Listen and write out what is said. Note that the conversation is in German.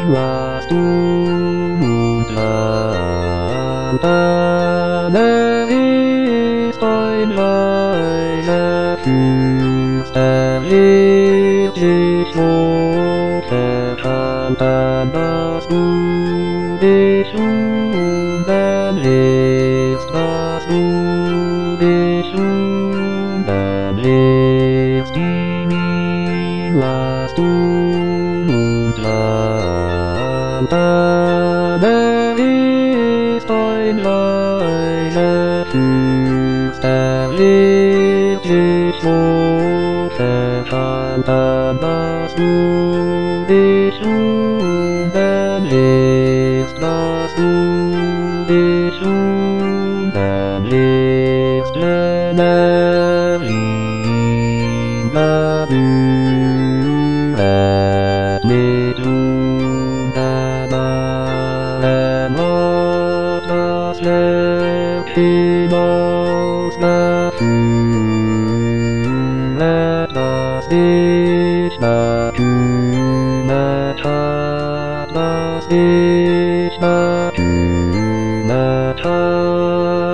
was du unterstanden ist ein weiser Fürst, er lehrt dich wohl verstanden, dass du dich umwendest, dass du dich umwendest, ihm was du unterstanden ist ein weiser Fürst, er lehrt dich wohl verstanden, dass du dich umwendest, dass du dich umwendest, wenn ihn berührt mit wunderbaren Macht das Werk hinaus erfüllet, das dich bekümmert hat, das dich bekümmert hat.